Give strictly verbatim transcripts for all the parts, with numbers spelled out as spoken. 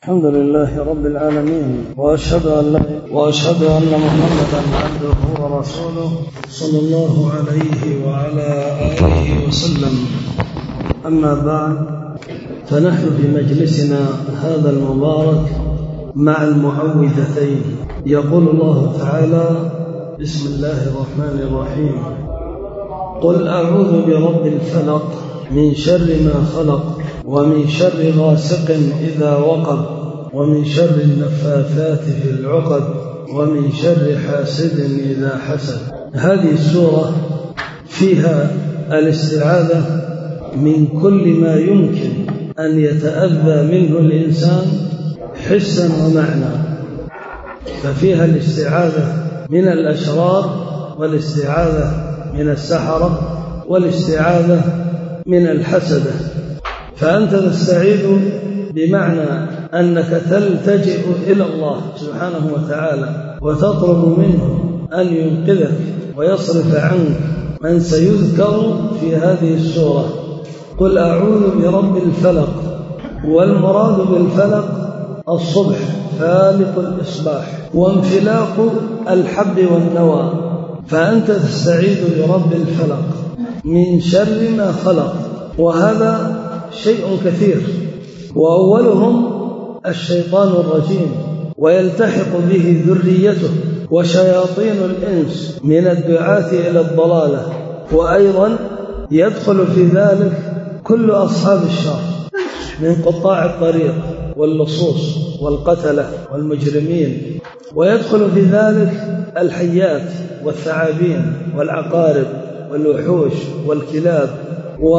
الحمد لله رب العالمين، وأشهد أن لا وأشهد أن محمدا عبده ورسوله صلى الله عليه وعلى آله وسلم. أما بعد، فنحن في مجلسنا هذا المبارك مع المعوذتين. يقول الله تعالى: بسم الله الرحمن الرحيم. قل أعوذ برب الفلق من شر ما خلق ومن شر غاسق إذا وقب ومن شر النفاثات في العقد ومن شر حاسد إذا حسد. هذه السورة فيها الاستعاذة من كل ما يمكن أن يتأذى منه الإنسان حسا ومعنى، ففيها الاستعاذة من الأشرار، والاستعاذة من السحرة، والاستعاذة من الحسدة. فأنت تستعيذ بمعنى أنك تلتجئ إلى الله سبحانه وتعالى وتطلب منه أن ينقذك ويصرف عنك من سيذكر في هذه السورة. قل أعوذ برب الفلق، والمراد بالفلق الصبح، فالق الإصباح، وانفلاق الحب والنوى. فأنت تستعيذ برب الفلق من شر ما خلق، وهذا شيء كثير، وأولهم الشيطان الرجيم، ويلتحق به ذريته وشياطين الإنس من الدعاة إلى الضلالة، وأيضا يدخل في ذلك كل أصحاب الشر من قطاع الطريق واللصوص والقتلة والمجرمين، ويدخل في ذلك الحيات والثعابين والعقارب والوحوش والكلاب و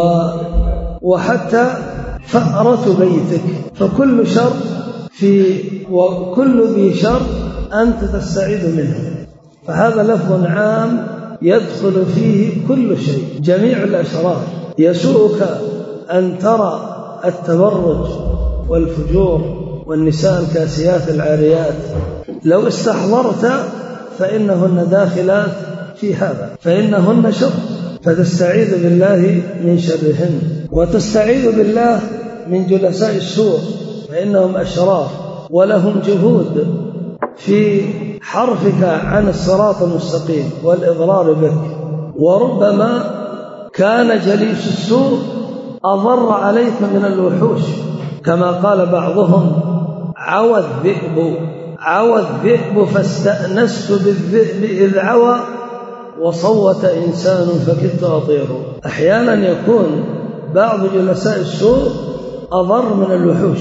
وحتى فأرة بيتك. فكل شر في وكل ذي شر أنت تستعيذ منه. فهذا لفظ عام يدخل فيه كل شيء، جميع الأشرار. يسوءك أن ترى التبرج والفجور والنساء الكاسيات العاريات، لو استحضرت فإنهن داخلات في هذا، فإنهن شر، فتستعيذ بالله من شرهن. وتستعيذ بالله من جلساء السوء، فإنهم أشرار ولهم جهود في حرفك عن الصراط المستقيم والإضرار بك. وربما كان جليس السوء أضر عليك من الوحوش، كما قال بعضهم: عوى الذئب عوى الذئب فاستأنست بالذئب إذ عوى وصوت إنسان فكدت أطيره. أحيانا يكون بعض جلساء السوء أضر من الوحوش.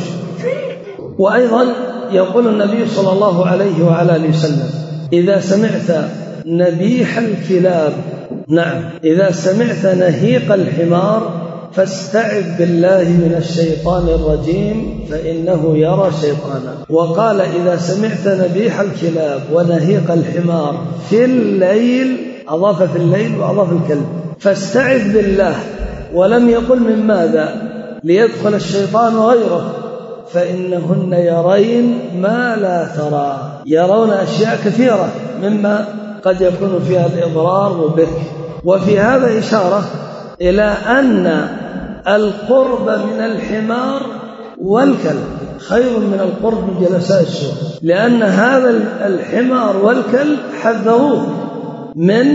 وأيضا يقول النبي صلى الله عليه وعلى آله وسلم: إذا سمعت نبيح الكلاب، نعم إذا سمعت نهيق الحمار، فاستعذ بالله من الشيطان الرجيم فإنه يرى شيطانا. وقال: إذا سمعت نبيح الكلاب ونهيق الحمار في الليل، أضاف في الليل وأضاف الكلب، فاستعذ بالله، ولم يقل من ماذا ليدخل الشيطان غيره، فإنهن يرين ما لا ترى، يرون أشياء كثيرة مما قد يكون فيها الإضرار بك. وفي هذا إشارة إلى أن القرب من الحمار والكلب خير من القرب من جلساء السوء، لأن هذا الحمار والكلب حذروه من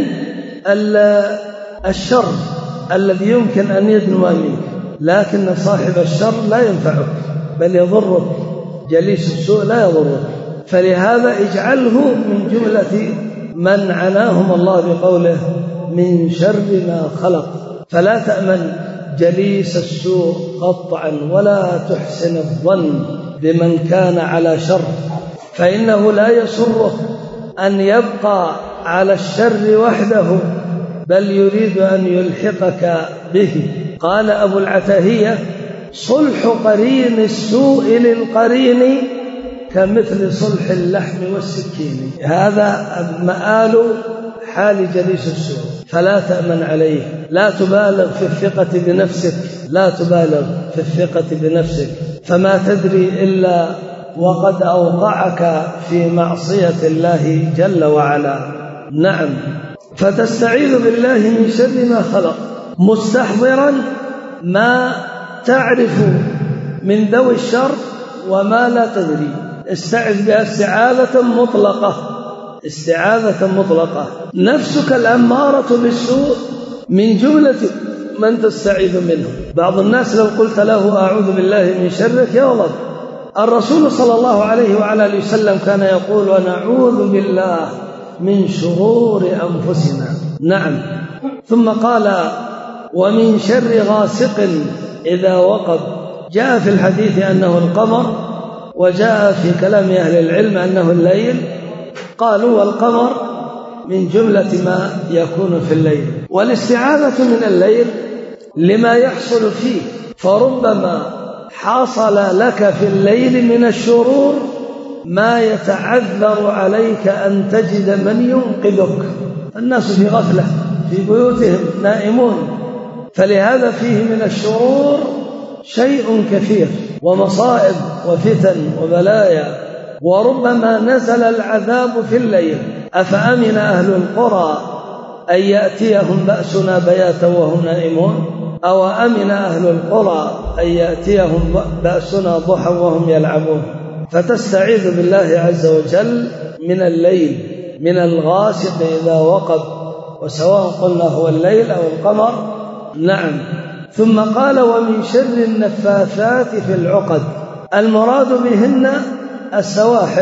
الشر الذي يمكن أن يدنو منك، لكن صاحب الشر لا ينفعك بل يضرك، جليس السوء لا يضرك. فلهذا اجعله من جملة من عناهم الله بقوله: من شر ما خلق. فلا تأمن جليس السوء قطعا، ولا تحسن الظن بمن كان على شر، فإنه لا يسره أن يبقى على الشر وحده، بل يريد أن يلحقك به. قال أبو العتاهية: صلح قرين السوء للقرين كمثل صلح اللحم والسكين. هذا مآل حال جليس السوء، فلا تأمن عليه، لا تبالغ في الثقة بنفسك، لا تبالغ في الثقة بنفسك، فما تدري إلا وقد أوقعك في معصية الله جل وعلا. نعم، فتستعيذ بالله من شر ما خلق، مستحضرا ما تعرف من ذوي الشر وما لا تدري. استعذ بها استعاذة مطلقة، استعاذة مطلقة. نفسك الأمارة بالسوء من جملة من تستعيذ منه. بعض الناس لو قلت له أعوذ بالله من شرك يغضب. الرسول صلى الله عليه وعلى آله وسلم كان يقول ونعوذ بالله من شرور أنفسنا. نعم. ثم قال ومن شر غاسق إذا وقب. جاء في الحديث أنه القمر، وجاء في كلام أهل العلم أنه الليل. قالوا والقمر من جملة ما يكون في الليل. والاستعاذة من الليل لما يحصل فيه، فربما حصل لك في الليل من الشرور ما يتعذر عليك أن تجد من ينقذك. الناس في غفلة في بيوتهم نائمون، فلهذا فيه من الشرور شيء كثير ومصائب وفتن وبلايا، وربما نزل العذاب في الليل. أفأمن أهل القرى أن يأتيهم بأسنا بياتا وهم نائمون، أو أمن أهل القرى أن يأتيهم بأسنا ضحى وهم يلعبون. فتستعيذ بالله عز وجل من الليل، من الغاسق إذا وقب، وسواء قلنا هو الليل أو القمر. نعم. ثم قال ومن شر النفاثات في العقد. المراد بهن السواحر،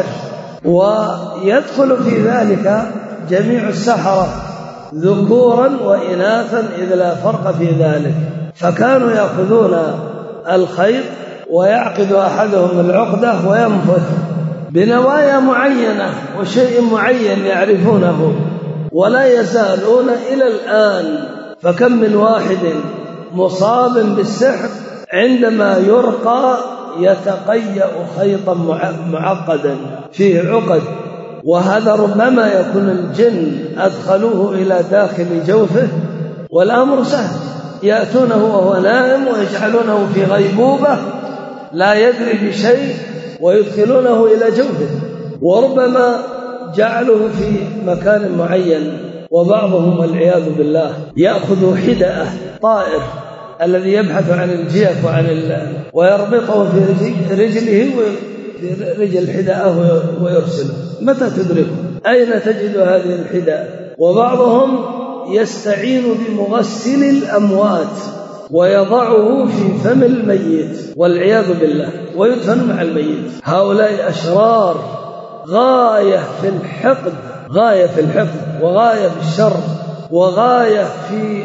ويدخل في ذلك جميع السحرة ذكورا وإناثا إذ لا فرق في ذلك. فكانوا يأخذون الخيط ويعقد أحدهم العقدة وينفث بنوايا معينة وشيء معين يعرفونه، ولا يزالون إلى الآن. فكم من واحد مصاب بالسحر عندما يرقى يتقيأ خيطا معقدا فيه عقد، وهذا ربما يكون الجن أدخلوه إلى داخل جوفه، والأمر سهل. يأتونه وهو نائم ويجعلونه في غيبوبة لا يدري بشيء ويدخلونه إلى جوفه، وربما جعله في مكان معين. وبعضهم والعياذ بالله يأخذ حدأة طائر الذي يبحث عن الجيف وعن ال... ويربطه في رجله وفي رجل حدأة ويرسله. متى تدركه؟ أين تجد هذه الحدأة؟ وبعضهم يستعين بمغسل الأموات ويضعه في فم الميت والعياذ بالله ويدفن مع الميت. هؤلاء أشرار غاية في الحقد، غاية في الحقد وغاية في الشر وغاية في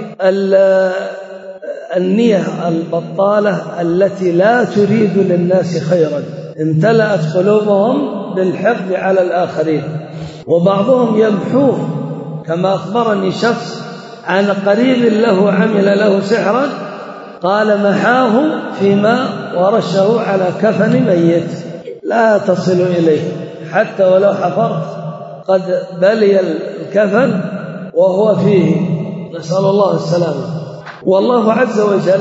النية البطالة التي لا تريد للناس خيرا. امتلأت قلوبهم بالحقد على الآخرين، وبعضهم يمحوه. كما أخبرني شخص عن قريب له عمل له سحرا، قال محاه في ماء ورشه على كفن ميت لا تصل إليه حتى ولو حفرت قد بلي الكفن وهو فيه، نسأل الله السلامة. والله عز وجل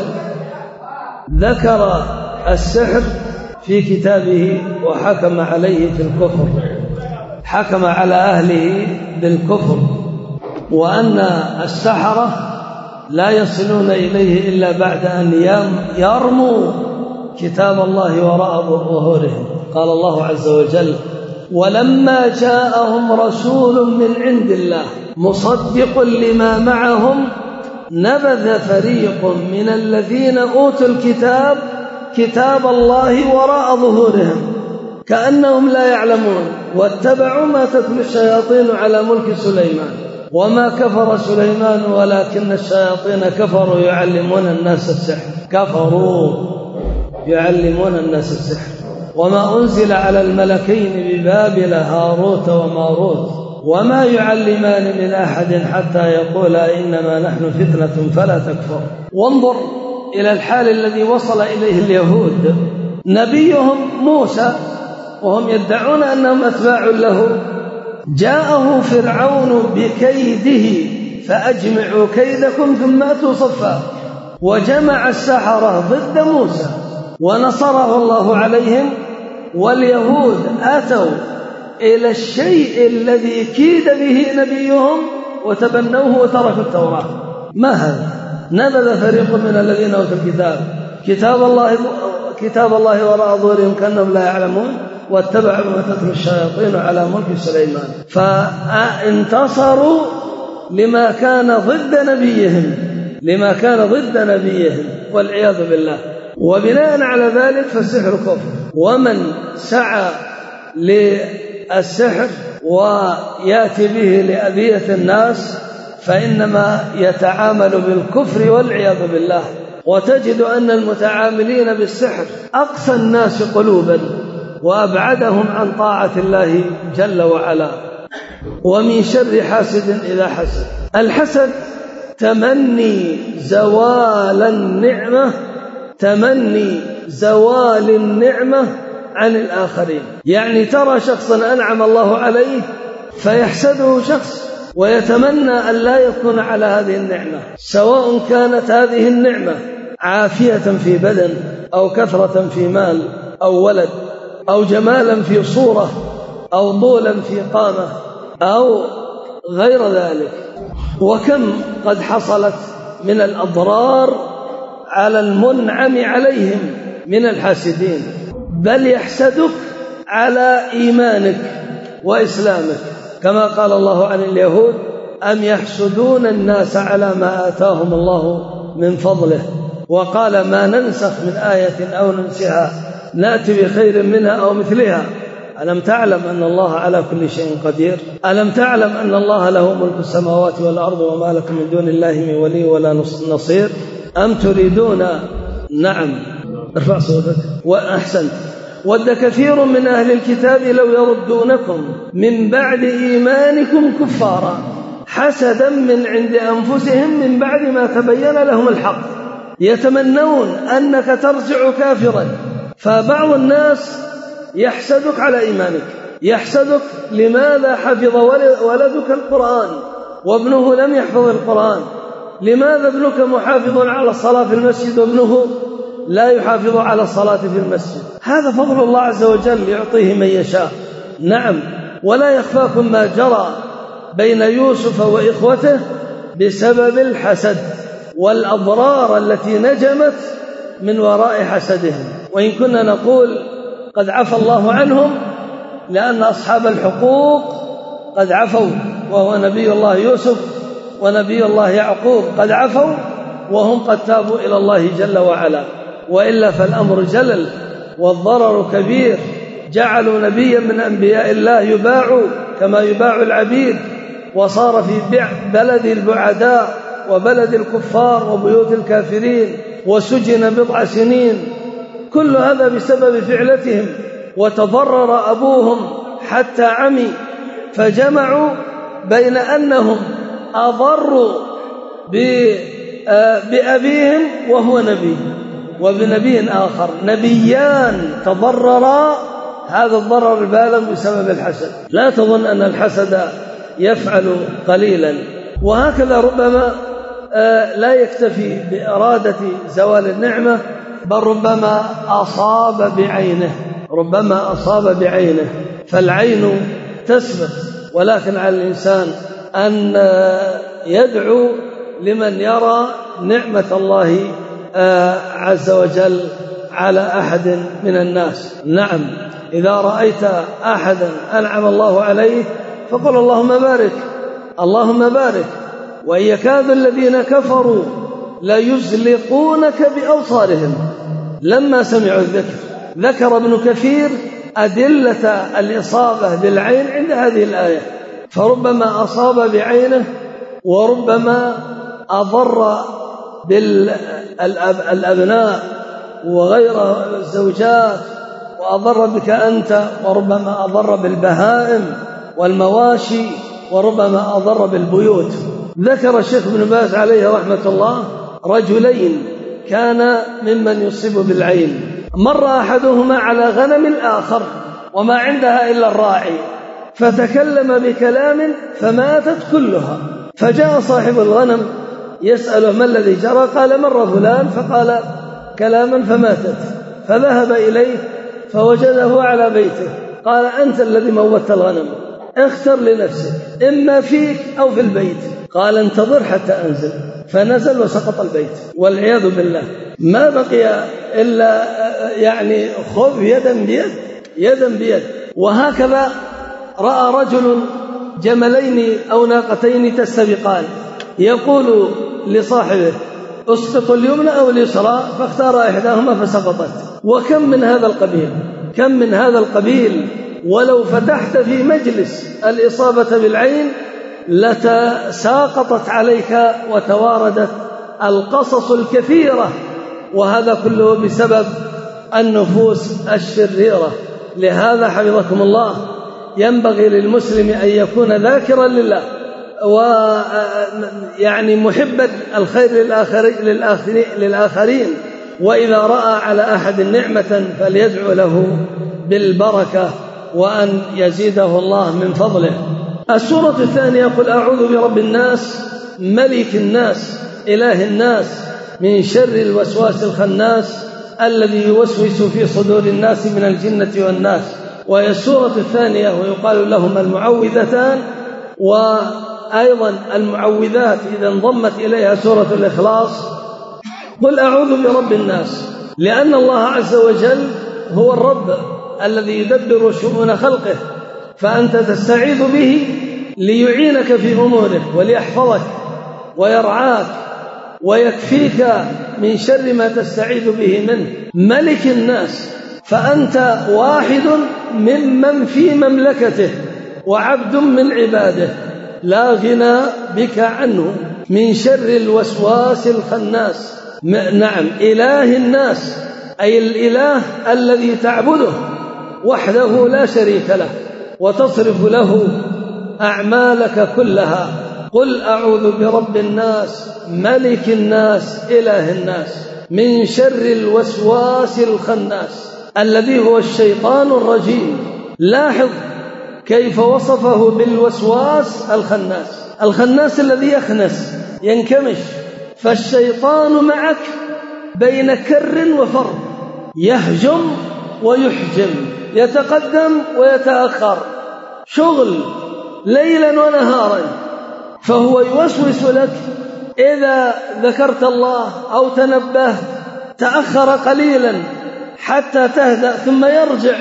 ذكر السحر في كتابه وحكم عليه في الكفر، حكم على أهله بالكفر، وأن السحرة لا يصلون إليه إلا بعد أن يرموا كتاب الله وراء ظهورهم. قال الله عز وجل ولما جاءهم رسول من عند الله مصدق لما معهم نبذ فريق من الذين أوتوا الكتاب كتاب الله وراء ظهورهم كأنهم لا يعلمون واتبعوا ما تتلو الشياطين على ملك سليمان وما كفر سليمان ولكن الشياطين كفروا يعلمون الناس السحر كفروا يعلمون الناس السحر وما أنزل على الملكين ببابل هاروت وماروت وما يعلمان من أحد حتى يقولا إنما نحن فتنة فلا تكفر. وانظر إلى الحال الذي وصل إليه اليهود. نبيهم موسى وهم يدعون أنهم أتباع له جاءه فرعون بكيده فأجمعوا كيدكم ثم أتوا صفا، وجمع السحرة ضد موسى ونصره الله عليهم. واليهود أتوا إلى الشيء الذي كيد به نبيهم وتبنوه وتركوا التوراة. ما هذا؟ نبذ فريق من الذين أوتوا الكتاب كتاب الله كتاب الله وراء ظهورهم كأنهم لا يعلمون واتبعوا ما تتلو الشياطين على ملك سليمان. فانتصروا لما كان ضد نبيهم لما كان ضد نبيهم والعياذ بالله. وبناء على ذلك فالسحر كفر، ومن سعى للسحر ويأتي به لأذية الناس فإنما يتعامل بالكفر والعياذ بالله. وتجد أن المتعاملين بالسحر أقسى الناس قلوبا وأبعدهم عن طاعة الله جل وعلا. ومن شر حاسد إذا حسد. الحسد تمني زوال النعمة تمني زوال النعمة عن الآخرين. يعني ترى شخصا أنعم الله عليه فيحسده شخص ويتمنى أن لا يكون على هذه النعمة، سواء كانت هذه النعمة عافية في بدن أو كثرة في مال أو ولد أو جمالا في صورة أو طولا في قامة أو غير ذلك. وكم قد حصلت من الأضرار على المنعم عليهم من الحاسدين، بل يحسدك على إيمانك وإسلامك، كما قال الله عن اليهود: أم يحسدون الناس على ما آتاهم الله من فضله. وقال: ما ننسخ من آية أو ننسها نأتي بخير منها أو مثلها. ألم تعلم أن الله على كل شيء قدير؟ ألم تعلم أن الله له ملك السماوات والأرض وما لكم من دون الله من ولي ولا نصير؟ أم تريدون نعم ارفع صوتك وأحسنت ود كثير من أهل الكتاب لو يردونكم من بعد إيمانكم كفارا حسدا من عند أنفسهم من بعد ما تبين لهم الحق يتمنون أنك ترجع كافرا. فبعض الناس يحسدك على إيمانك، يحسدك لماذا حفظ ولدك القرآن وابنه لم يحفظ القرآن، لماذا ابنك محافظ على الصلاة في المسجد وابنه لا يحافظ على الصلاة في المسجد. هذا فضل الله عز وجل يعطيه من يشاء. نعم، ولا يخفاكم ما جرى بين يوسف وإخوته بسبب الحسد والأضرار التي نجمت من وراء حسدهم. وإن كنا نقول قد عفى الله عنهم لأن أصحاب الحقوق قد عفوا، وهو نبي الله يوسف ونبي الله يعقوب قد عفوا وهم قد تابوا إلى الله جل وعلا، وإلا فالأمر جلل والضرر كبير. جعلوا نبيا من أنبياء الله يباع كما يباع العبيد، وصار في بلد البعداء وبلد الكفار وبيوت الكافرين، وسجن بضع سنين. كل هذا بسبب فعلتهم، وتضرر أبوهم حتى عمي، فجمعوا بين أنهم أضروا بأبيهم وهو نبي وبنبي آخر، نبيان تضررا هذا الضرر البالغ بسبب الحسد. لا تظن أن الحسد يفعل قليلا. وهكذا ربما لا يكتفي بإرادة زوال النعمة، بل ربما أصاب بعينه ربما أصاب بعينه فالعين تسبق. ولكن على الإنسان أن يدعو لمن يرى نعمة الله عز وجل على أحد من الناس. نعم، إذا رأيت أحدا أنعم الله عليه فقل اللهم بارك اللهم بارك. وإن يكاد الذين كفروا ليزلقونك بأبصارهم لما سمعوا الذكر. ذكر ابن كثير أدلة الإصابة بالعين عند هذه الآية، فربما أصاب بعينه وربما أضر بالأبناء وغير الزوجات وأضر بك أنت، وربما أضر بالبهائم والمواشي، وربما أضر بالبيوت. ذكر الشيخ ابن باز عليه رحمة الله رجلين كان ممن يصيب بالعين. مر أحدهما على غنم الآخر وما عندها إلا الراعي، فتكلم بكلام فماتت كلها. فجاء صاحب الغنم يسأله ما الذي جرى؟ قال مر فلان فقال كلاما فماتت. فذهب إليه فوجده على بيته، قال أنت الذي موتت الغنم، اختر لنفسك إما فيك أو في البيت. قال انتظر حتى أنزل. فنزل وسقط البيت والعياذ بالله. ما بقي إلا يعني خذ يدا بيد يدا بيد. وهكذا رأى رجل جملين أو ناقتين تستبقان، يقول لصاحبه اسقط اليمنى أو اليسرى، فاختار إحداهما فسقطت. وكم من هذا القبيل كم من هذا القبيل ولو فتحت في مجلس الإصابة بالعين لتساقطت عليك وتواردت القصص الكثيرة، وهذا كله بسبب النفوس الشريرة. لهذا حفظكم الله ينبغي للمسلم أن يكون ذاكرا لله ويعني محبا الخير للآخرين, للآخرين وإذا رأى على أحد نعمة فليدعو له بالبركة وأن يزيده الله من فضله. السورة الثانية قل أعوذ برب الناس ملك الناس إله الناس من شر الوسواس الخناس الذي يوسوس في صدور الناس من الجنة والناس. وهي السورة الثانية ويقال لهما المعوذتان، وأيضا المعوذات إذا انضمت إليها سورة الإخلاص. قل أعوذ برب الناس، لأن الله عز وجل هو الرب الذي يدبر شؤون خلقه، فأنت تستعيذ به ليعينك في أموره وليحفظك ويرعاك ويكفيك من شر ما تستعيذ به منه. ملك الناس، فأنت واحد ممن في مملكته وعبد من عباده لا غنى بك عنه. من شر الوسواس الخناس، نعم إله الناس أي الإله الذي تعبده وحده لا شريك له وتصرف له أعمالك كلها. قل أعوذ برب الناس ملك الناس إله الناس من شر الوسواس الخناس الذي هو الشيطان الرجيم. لاحظ كيف وصفه بالوسواس الخناس، الخناس الذي يخنس ينكمش. فالشيطان معك بين كر وفر، يهجم ويحجم، يتقدم ويتأخر، شغل ليلا ونهارا. فهو يوسوس لك إذا ذكرت الله أو تنبهت تأخر قليلا حتى تهدأ ثم يرجع،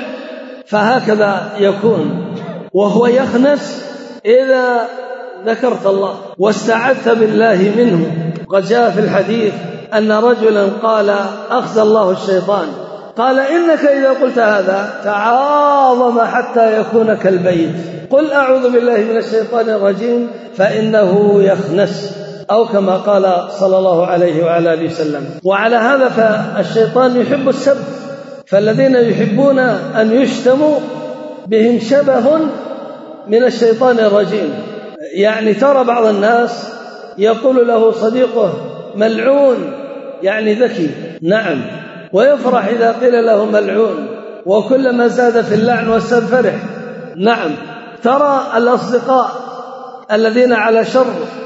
فهكذا يكون. وهو يخنس إذا ذكرت الله واستعذت بالله منه. قد جاء في الحديث أن رجلا قال أخزى الله الشيطان، قال إنك إذا قلت هذا تعاظم حتى يكون كالبيت. قل أعوذ بالله من الشيطان الرجيم فإنه يخنس، أو كما قال صلى الله عليه وعلى آله وسلم. وعلى هذا فالشيطان يحب السب، فالذين يحبون أن يشتموا بهم شبه من الشيطان الرجيم. يعني ترى بعض الناس يقول له صديقه ملعون، يعني ذكي، نعم، ويفرح إذا قيل له ملعون، وكلما زاد في اللعن والسب فرح. نعم، ترى الأصدقاء الذين على شر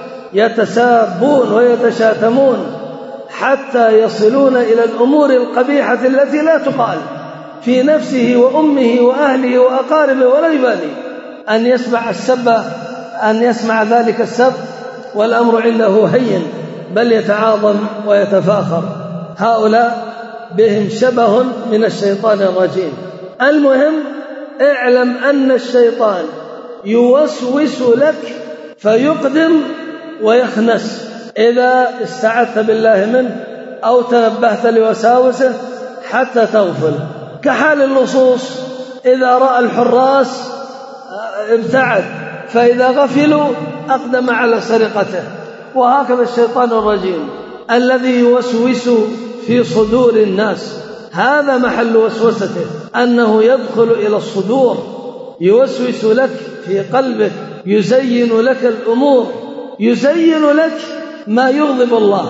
يتسابون ويتشاتمون حتى يصلون إلى الأمور القبيحة التي لا تقال في نفسه وأمه وأهله وأقاربه، ولا يبالي أن يسمع السب، أن يسمع ذلك السب والأمر عنده هين، بل يتعاظم ويتفاخر. هؤلاء بهم شبه من الشيطان الرجيم. المهم اعلم أن الشيطان يوسوس لك فيقدم ويخنس إذا استعذت بالله منه أو تنبهت لوساوسه حتى تغفل. كحال اللصوص إذا رأى الحراس ابتعد، فإذا غفلوا أقدم على سرقته. وهكذا الشيطان الرجيم الذي يوسوس في صدور الناس، هذا محل وسوسته، أنه يدخل إلى الصدور، يوسوس لك في قلبك، يزين لك الأمور، يزين لك ما يغضب الله،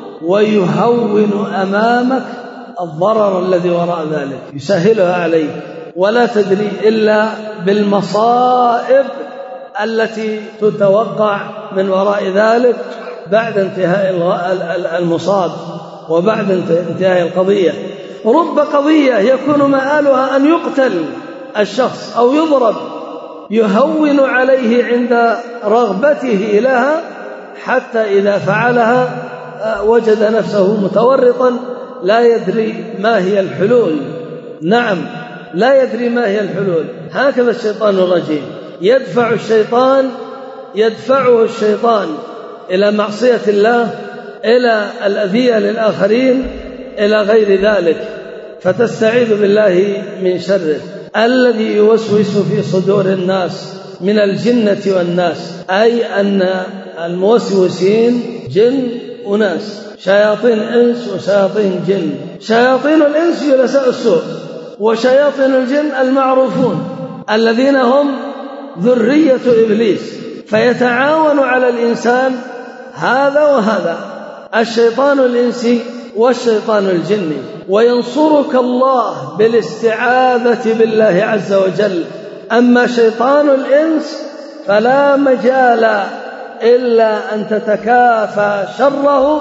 ويهون أمامك الضرر الذي وراء ذلك، يسهلها عليك، ولا تدري إلا بالمصائب التي تتوقع من وراء ذلك بعد انتهاء المصاب وبعد انتهاء القضية. رب قضية يكون مآلها أن يقتل الشخص أو يضرب، يهون عليه عند رغبته لها حتى إذا فعلها وجد نفسه متورطا لا يدري ما هي الحلول. نعم، لا يدري ما هي الحلول. هكذا الشيطان الرجيم يدفع الشيطان يدفعه الشيطان إلى معصية الله، إلى الأذية للآخرين، إلى غير ذلك، فتستعيذ بالله من شره الذي يوسوس في صدور الناس من الجنة والناس، أي أن الموسوسين جن وناس، شياطين إنس وشياطين جن. شياطين الإنس جلساء السوء، وشياطين الجن المعروفون الذين هم ذرية إبليس، فيتعاون على الإنسان هذا وهذا، الشيطان الإنسي والشيطان الجني. وينصرك الله بالاستعاذة بالله عز وجل. أما شيطان الإنس فلا مجال إلا أن تتكافى شره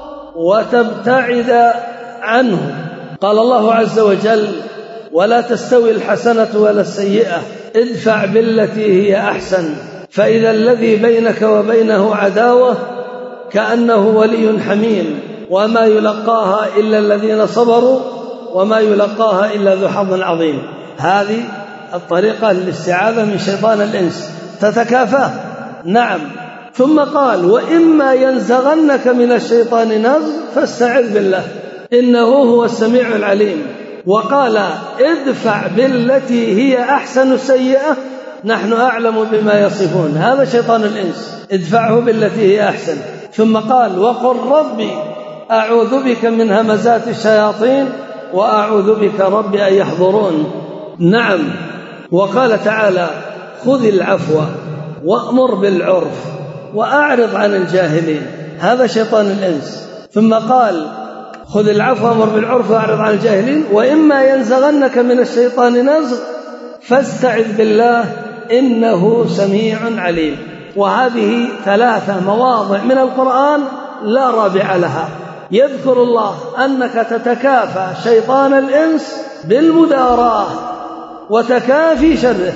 وتبتعد عنه. قال الله عز وجل: ولا تستوي الحسنة ولا السيئة ادفع بالتي هي أحسن فإذا الذي بينك وبينه عداوة كأنه ولي حميم وما يلقاها إلا الذين صبروا وما يلقاها إلا ذو حظ عظيم. هذه الطريقة للاستعاذة من شيطان الإنس، تتكافى. نعم. ثم قال: وإما ينزغنك من الشيطان نزغ فاستعذ بالله إنه هو السميع العليم. وقال: ادفع بالتي هي أحسن السيئة نحن أعلم بما يصفون. هذا شيطان الإنس، ادفعه بالتي هي أحسن. ثم قال: وقل ربي أعوذ بك من همزات الشياطين وأعوذ بك ربي أن يحضرون. نعم. وقال تعالى: خذ العفو وأمر بالعرف وأعرض عن الجاهلين. هذا شيطان الإنس. ثم قال: خذ العفو وأمر بالعرف وأعرض عن الجاهلين وإما ينزغنك من الشيطان نزغ فاستعذ بالله إنه سميع عليم. وهذه ثلاثة مواضع من القرآن لا رابع لها، يذكر الله أنك تتكافى شيطان الإنس بالمداراة وتكافي شره،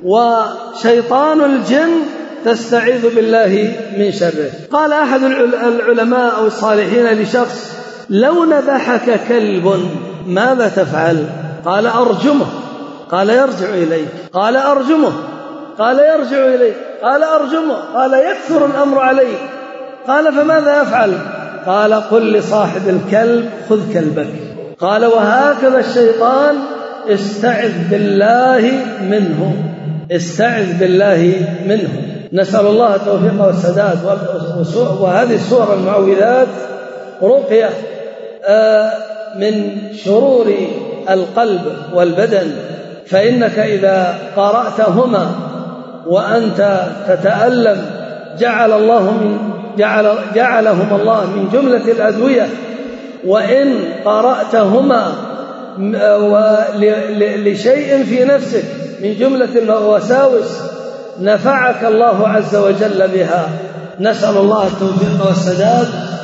وشيطان الجن تستعيذ بالله من شره. قال أحد العلماء أو الصالحين لشخص: لو نبحك كلب ماذا تفعل؟ قال: أرجمه. قال: يرجع إليك. قال: أرجمه. قال: يرجع إليك. قال: أرجمه. قال: يكثر الأمر عليك. قال: فماذا يفعل؟ قال: قل لصاحب الكلب خذ كلبك. قال: وهكذا الشيطان استعذ بالله منه، استعذ بالله منه. نسأل الله التوفيق والسداد. وهذه السورة المعوذات رقية من شرور القلب والبدن، فإنك إذا قرأتهما وأنت تتألم جعل الله من جعل جعلهم الله من جملة الأدوية، وإن قرأتهما لشيء في نفسك من جملة الوساوس نفعك الله عز وجل بها. نسأل الله التوفيق والسداد.